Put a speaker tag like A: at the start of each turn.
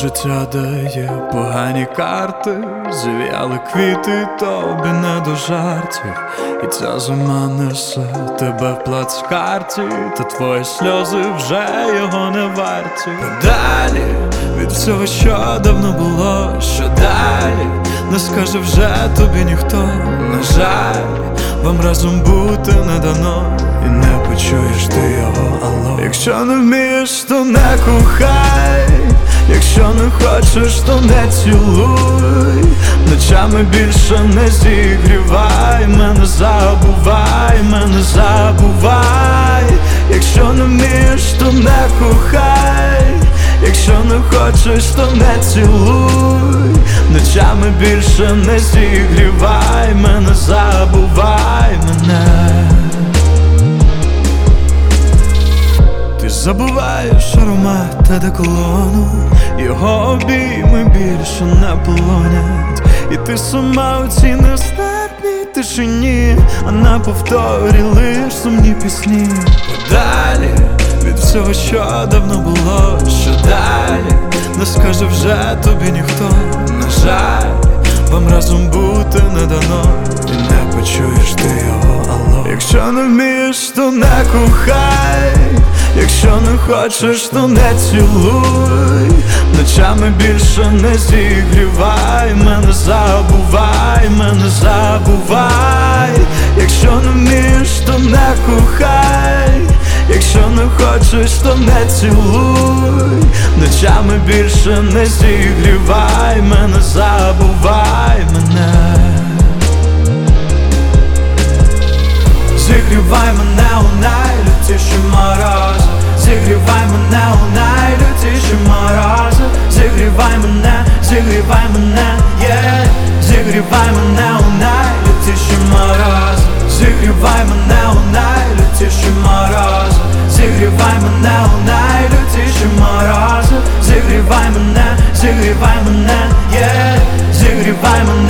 A: життя дає погані карти, зів'яли квіти, тобі не до жартів. І ця зима несе тебе в плацкарті, та твої сльози вже його не варті. Подалі від всього, що давно було, що далі не скаже вже тобі ніхто. На жаль, вам разом бути не дано, і не почуєш ти його алло. Якщо не вмієш, то не кохай, якщо не хочеш, то не цілуй, ночами більше не зігрівай, мене забувай, мене забувай. Якщо не вмієш, то не кохай, якщо не хочеш, то не цілуй, ночами більше не зігрівай, мене забувай, мене. Ти забуваєш аромат одеколону, його обійми більше не полонять, і ти сама у цій нестерпній тишині, а на повторі лиш сумні пісні. Подалі від всього, що давно було, що далі не скаже вже тобі ніхто. На жаль, вам разом бути не дано, і не почуєш ти його алло. Якщо не вмієш, то не кохай, якщо не хочеш, то не цілуй, ночами більше не зігрівай, мене забувай, мене забувай. Якщо не вмієш, то не кохай, якщо не хочеш, то не цілуй, ночами більше не зігрівай, мене забувай, мене. Зігрівай мене у найлютіші морози, зігрівай мене у найлютіші морози, зігрівай мене, yeah. Зігрівай мене у найлютіші морози, зігрівай мене у найлютіші морози, зігрівай мене у найлютіші морози, зігрівай мене, yeah. Зігрівай мене.